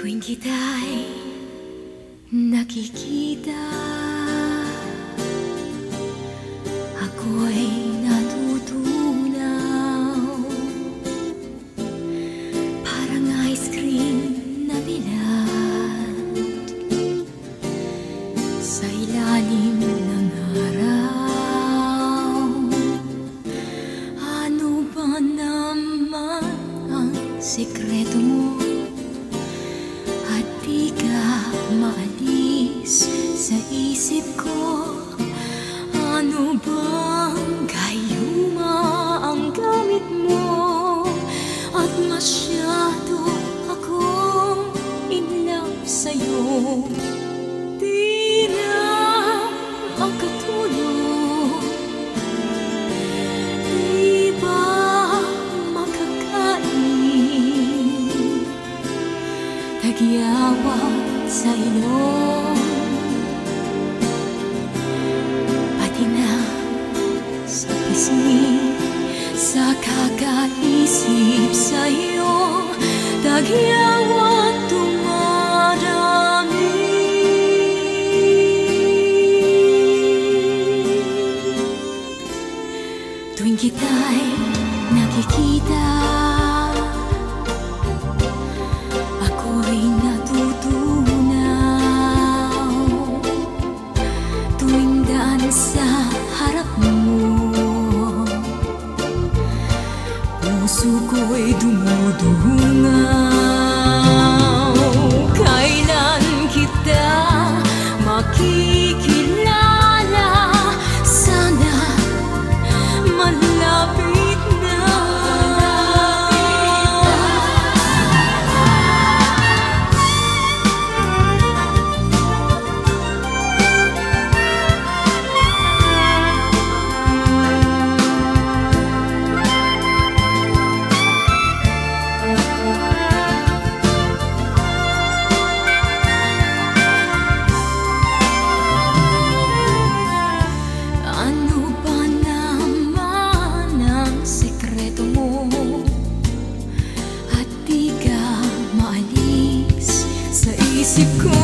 Tuwing kita'y nakikita, ako'y natutunaw. Parang ice cream na bilad sa ilalim ng araw. Ano ba naman ang sekreto mo? At di ka maalis sa isip ko. Ano bang gayuma ang gamit mo? At masyado akong in love sa'yo. Di na makatulog, di ba makakain, tagyawat sa ilong, pati na sa pisngi, sa kakaisip sa'yo, tagyawat dumarami. Tuwing kita'y nakikita, ako'y natutunaw. Tuwing daan sa harap mo, puso ko'y dumudungaw. Kailan kita makikilala? Sana malapit na. Ano ba naman ang sekreto mo? At di ka maalis sa isip ko.